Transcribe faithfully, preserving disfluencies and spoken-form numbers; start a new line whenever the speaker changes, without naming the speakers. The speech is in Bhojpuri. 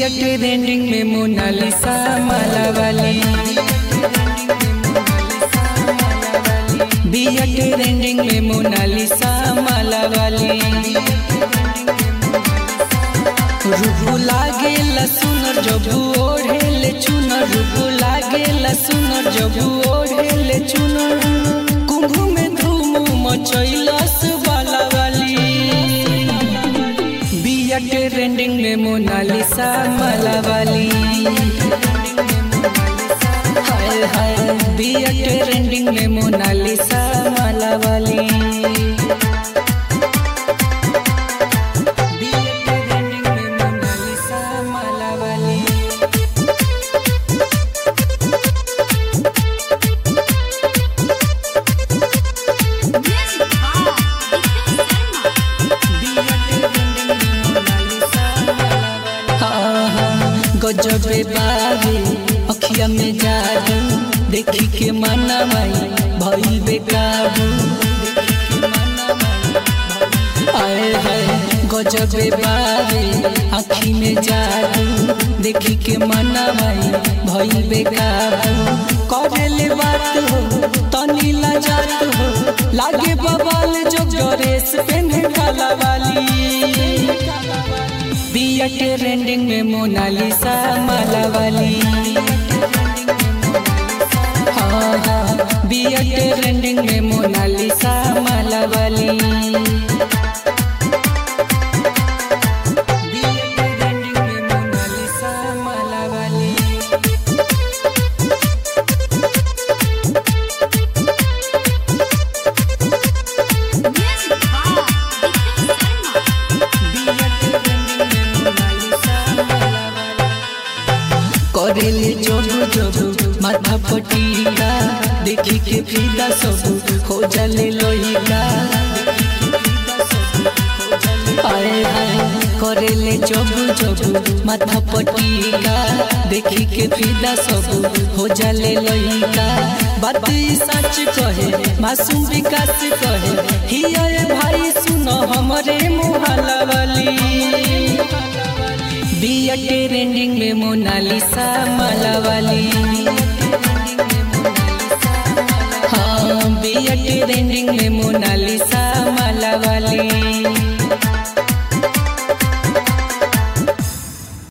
बिया ट्रेंडिंग में मोनालिसा माला वाली, बिया ट्रेंडिंग में मोनालिसा माला वाली। रूप लागे सुनर जब ओढ़ेले चुनर, रूप लागे सुनर जब ओढ़ेले चुनर। कुंभ में धूम मचैलस बाला वाली, बिया ट्रेंडिंग में मोनालिसा माला वाली। हाय हाय बिया ट्रेंडिंग में मोनालिसा माला वाली। गजबे बाबे अखिया में जादू, देखी के मना माई भइल बेकाबू। आए हाय गजबे बाबे आखी में जादू, देखी के मना माई भइल बेकाबू। करेले बात हो तनी लाजात हो, लागे बवाल जो ड्रेस पहने काला वाली। बिया ट्रेंडिंग में मोनालिसा माला वाली। हाँ हाँ बिया ट्रेंडिंग में मोनालिसा माला वाली। बिया ट्रेंडिंग में मोनालिसा माला वाली। करेले जब जब माथा पटीका, देखी के फिदा सब हो जाले लोहिका। आए हाय करेले जब जब माथा पटीका, देखी के फिदा सब हो जाले लोहिका। बात सच कहे मासूम विकास कहे, हिया भाई सुनो हमरे मुहाला वाली। बिया ट्रेंडिंग में मोनालिसा माला वाली। हाँ बिया ट्रेंडिंग में मोना